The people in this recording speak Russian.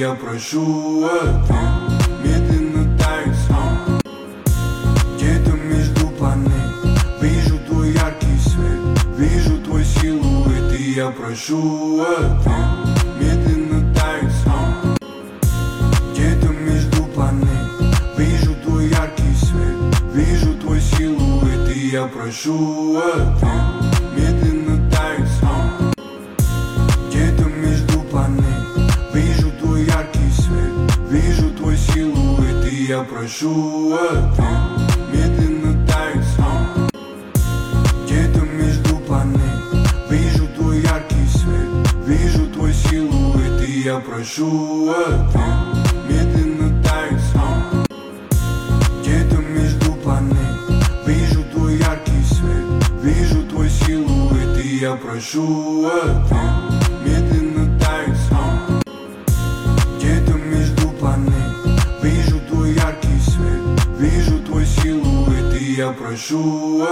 я прошу один. Медленно тает сон, где-то между планет. Вижу твой яркий свет, вижу твой силуэт, и я прошу один. Медленно тает сон, где-то между планет. Вижу твой яркий свет, вижу твой силуэт, и я прошу один. Медленно тает сон, где-то между планет. Вижу твой яркий свет, вижу твой силуэт, и я прошу один. Медленно тает сон, где-то между планет. Вижу твой яркий свет, вижу твой силуэт, и я прошу один. Медленно тает сон, где-то между планет. Вижу твой яркий свет, вижу твой силуэт, и я прошу один. Медленно тает сон, где-то между планет. Вижу твой яркий свет, вижу твой силуэт, и я прошу